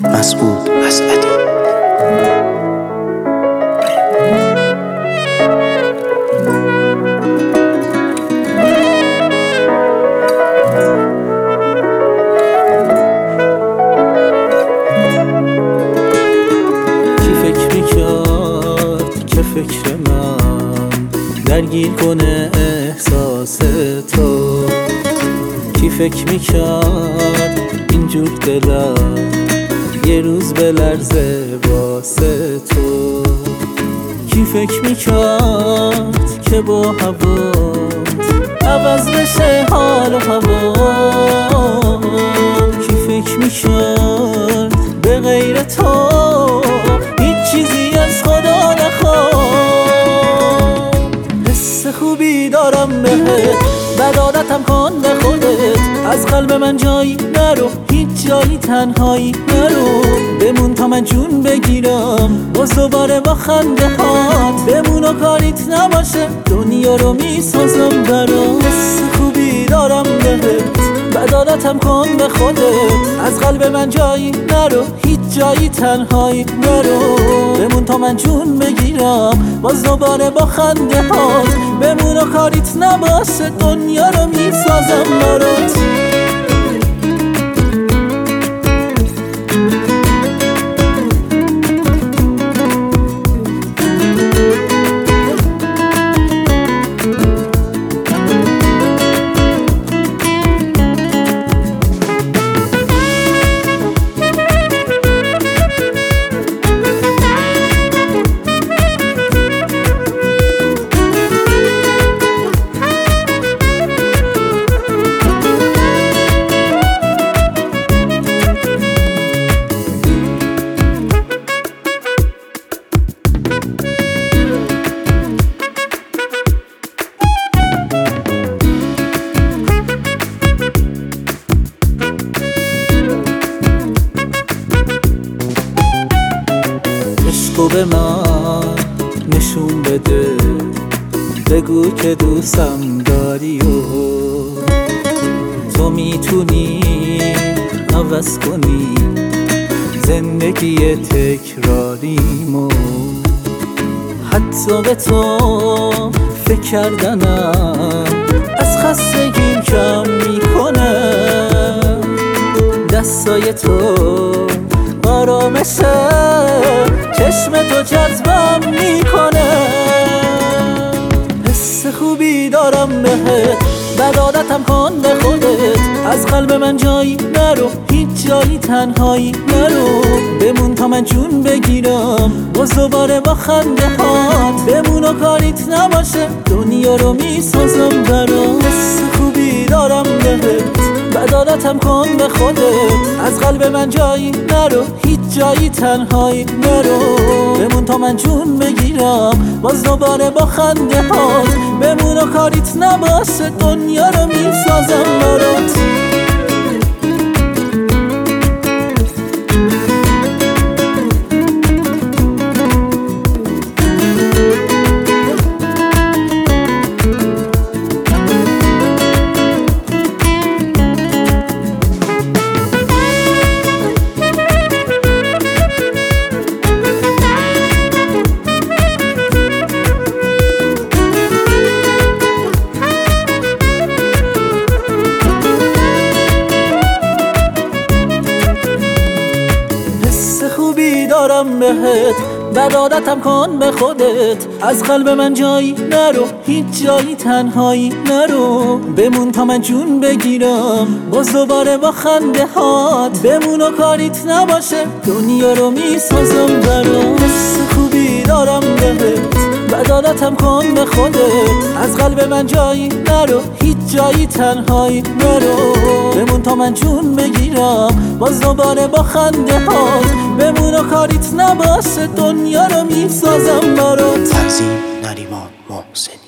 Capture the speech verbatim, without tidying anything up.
مسعود اسعدی. کی فکر میکرد که فکر من درگیر کنه احساس تو؟ کی فکر میکرد اینجور دلم یه روز بلرزه واسه تو؟ کی فکر میکرد که با هوات عوض بشه حال و هوا؟ کی فکر میکرد به غیر تو هیچ چیزی از خدا نخواد؟ حس خوبی دارم بهت، بد عادتم کن به خودت. از قلب من جایی نرو، هیچ جایی تنهایی نرو. بمون تا من جون بگیرم باز دوباره با خنده هات. بمون و کاریت نباشه دنیا رو میسازم برات. حس خوبی دارم بهت، بد عادتم کن به خودت. از قلب من جایی نرو، هیچ جایی تنهایی نرو. بمون تا من جون بگیرم باز دوباره با خنده هات. بمون و کاریت نباشه دنیا رو میسازم برات. عشقو به من نشون بده، بگو که دوستم داری و تو میتونی عوض کنی زندگی تکراریمو. حتی به تو فکر کردنم از خستگیم کم میکنه. دستای تو آرامشه، چشم تو جذبم میکنه. حس خوبی دارم بهت، بد عادتم کن به خودت. از قلب من جایی نرو، هیچ جایی تنهایی نرو. بمون تا من جون بگیرم باز دوباره با خنده هات. بمون و کاریت نباشه دنیا رو میسازم برات. حس خوبی دارم بهت، بد عادتم کن به خودت. از قلب من جایی نرو، هیچ جایی تنهایی نرو. بمون تا من جون بگیرم باز دوباره با خنده هات. بمون و کاریت نباشه دنیا رو میسازم برات. خوبی دارم بهت، بد عادتم کن به خودت. از قلب من جایی نرو، هیچ جایی تنهایی نرو. بمون تا من جون بگیرم باز دوباره با خنده هات. بمون و کاریت نباشه دنیا رو میسازم برات. حس خوبی دارم بهت، بد عادتم کن به خودت. از قلب من جایی نرو، هیچ جایی تنهایی نرو. بمون تا من جون بگیرم باز دوباره با خنده هات. بمون و کاریت نباشه دنیا رو میسازم برات. تنظیم نریمان محسن.